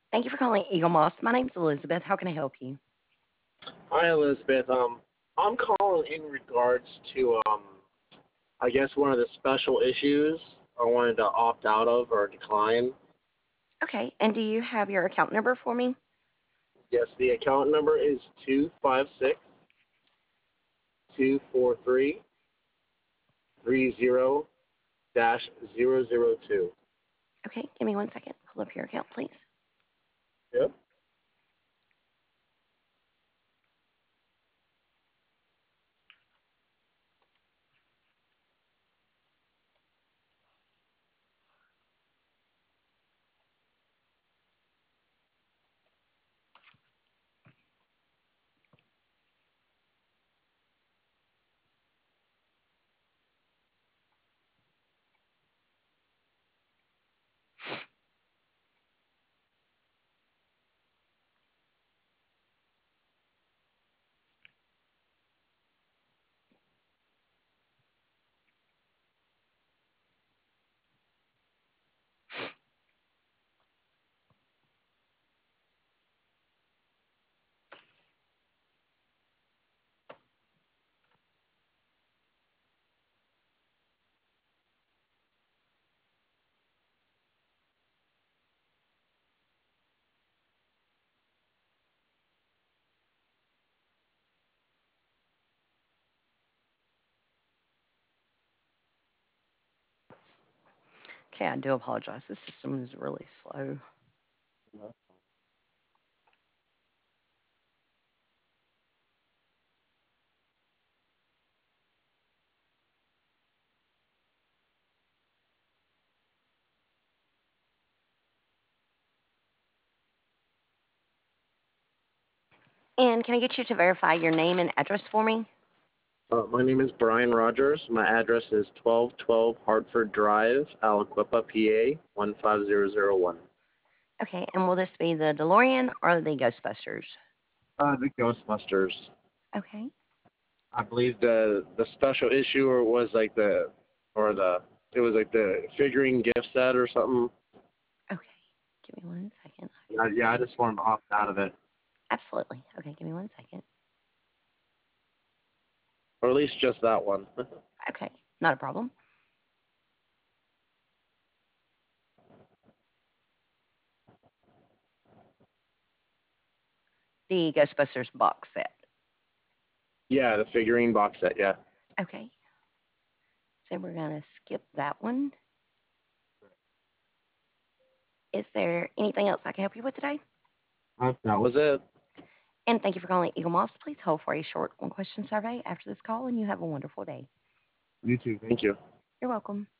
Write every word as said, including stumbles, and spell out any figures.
Thank you for calling Eagle Moss. My name's Elizabeth. How can I help you? Hi, Elizabeth. Um, I'm calling in regards to um, I guess one of the special issues I wanted to opt out of or decline. Okay, and do you have your account number for me? Yes, the account number is two five six two four three three zero dash zero zero two. Okay, give me one second. Pull up your account, please. Yep. Okay, I do apologize. The system is really slow. And can I get you to verify your name and address for me? Uh, my name is Brian Rogers. My address is twelve twelve Hartford Drive, Aliquippa, P A one five zero zero one. Okay, and will this be the DeLorean or the Ghostbusters? Uh, the Ghostbusters. Okay, I believe the the special issue or was like the or the it was like the figurine gift set or something. okay. Give me one second. Yeah, yeah, I just wanted to opt out of it, Absolutely. Okay, give me one second. or at least just that one. Okay, not a problem. The Ghostbusters box set. Yeah, the figurine box set. Yeah. Okay, so we're going to skip that one. Is there anything else I can help you with today? Uh, that was it. And thank you for calling Eagle Moss. Please hold for a short one question survey after this call, and you have a wonderful day. You too. Thank you. You're welcome.